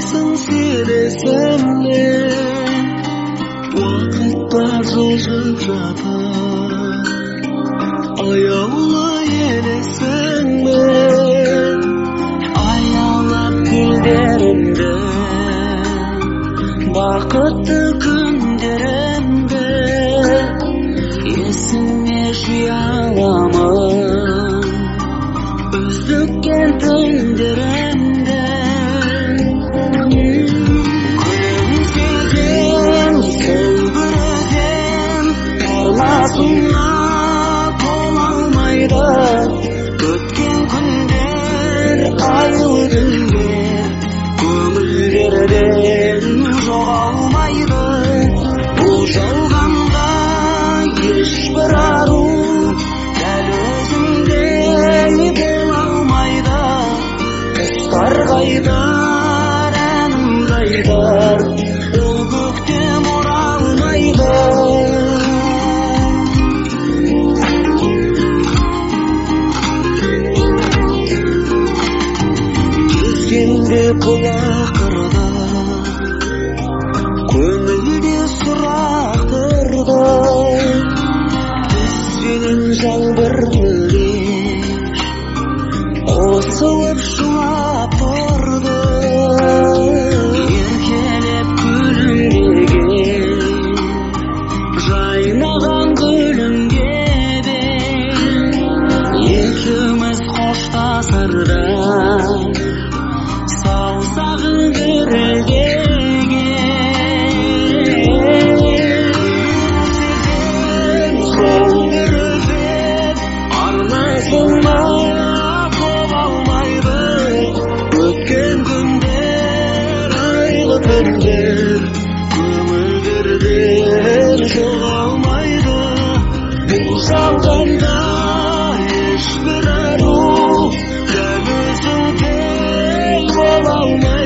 Қалайсың сен есімнен уақытта жылжып жатыр аяулы елесіңмен аялап гүлдерімді бақытты күндерімді есіме жия аламын үздіккен түндерімді күлімсіген сол бірден армасына тола алмайды өткен күндер айлы түндер көңілдерден жоғалмайды бұл жалғанда ешбір ару дәл өзіңдей бола алмайды құстар қайдар әнім қайдар ол көктем оралмайды кезгенде құлақырды көңілде сұрақ тұрды сенен жаңбыр мөлдір қосылып жылап тұрды еркелеп күлімдеген жайнаған гүлімге де екеуміз қоштасарда саусағың дірілдеген сол бір өзен армасына бола алмайды өткен күндер айлы түндер көңілдерден жоғалмайды бұл жалғанда ешбір ару дәл өзіңдей бола алмайды